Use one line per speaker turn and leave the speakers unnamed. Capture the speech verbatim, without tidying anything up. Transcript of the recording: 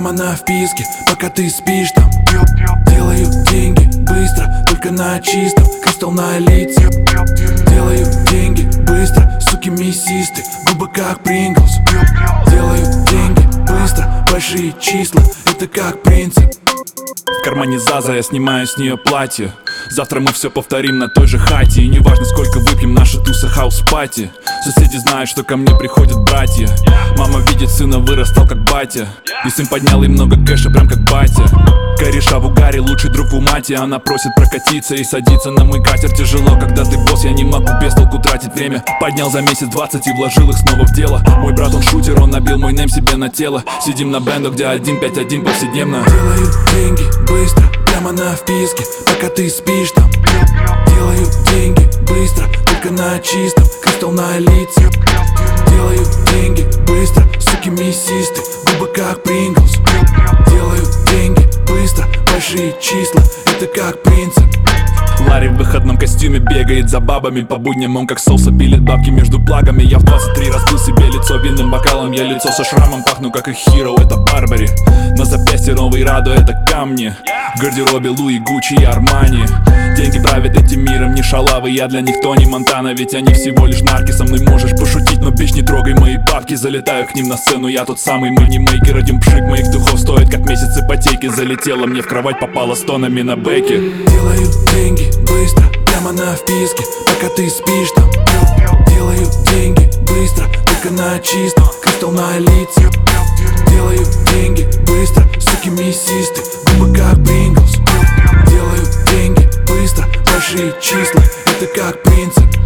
прямо на вписке, пока ты спишь там. Делаю деньги быстро, только на чистом, кристалл на лице. Делаю деньги быстро, суки мясисты, губы как Принглс. Делаю деньги быстро, большие числа, это как принцип.
В кармане Заза, я снимаю с нее платье. Завтра мы все повторим на той же хате. И неважно сколько выпьем, наша туса хаус-пати. Соседи знают, что ко мне приходят братья. Мама видит, сына вырастал как батя. И сын поднял ей много кэша, прям как батя. Кореша в угаре, лучший друг у мати. Она просит прокатиться и садиться на мой катер. Тяжело, когда ты босс, я не могу без толку тратить время. Поднял за месяц двадцать и вложил их снова в дело. Мой брат он шутер, он набил мой нейм себе на тело. Сидим на бенду, где один пять один повседневно.
Делаю деньги быстро, прямо на вписке, пока ты спишь там. Делаю деньги быстро, только на чистом, кристалл на лице. Делаю деньги быстро, суки мясисты, губы как Принглс. Делаю деньги быстро, большие числа, это как принцип.
Ларри в выходном костюме бегает за бабами. По будням он как соуса пилит бабки между благами. Я в двадцать три разбил себе лицо винным бокалом. Я лицо со шрамом, пахну как их хиро, это Барбари. На запястье новый Радо, это камни. В гардеробе Луи, Гуччи и Армани. Деньги правят этим миром, не шалавы. Я для них Тони Монтана, ведь они всего лишь нарки. Со мной можешь пошутить, но бич, не трогай мои бабки. Залетаю к ним на сцену, я тот самый манимейкер. Один пшик моих духов стоит как месяц ипотеки. Залетела мне в кровать, попала с тонами на бэке.
Делаю деньги быстро, прямо на вписке, пока ты спишь там. Делаю деньги быстро, только на чистом, кристалл на лице. Делаю деньги быстро, суки мясисты, губы как Принглс. Делаю деньги быстро, большие числа, это как принцип.